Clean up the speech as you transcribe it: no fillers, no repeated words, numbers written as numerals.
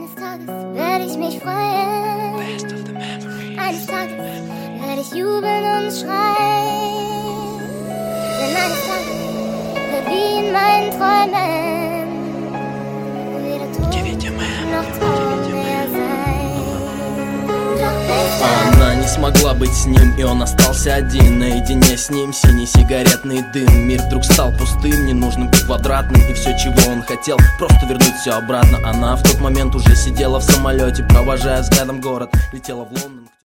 Eines Tages werde ich mich freuen. Eines Tages werde ich jubeln und schreien. Denn eines Tages wird wie in meinen Träumen weder Tod noch Traum mehr sein. Doch bis dann Она не смогла быть с ним, и он остался один. Наедине с ним синий сигаретный дым. Мир вдруг стал пустым, ненужным и квадратным. И все, чего он хотел, просто вернуть все обратно. Она в тот момент уже сидела в самолете, провожая взглядом город, летела в Лондон.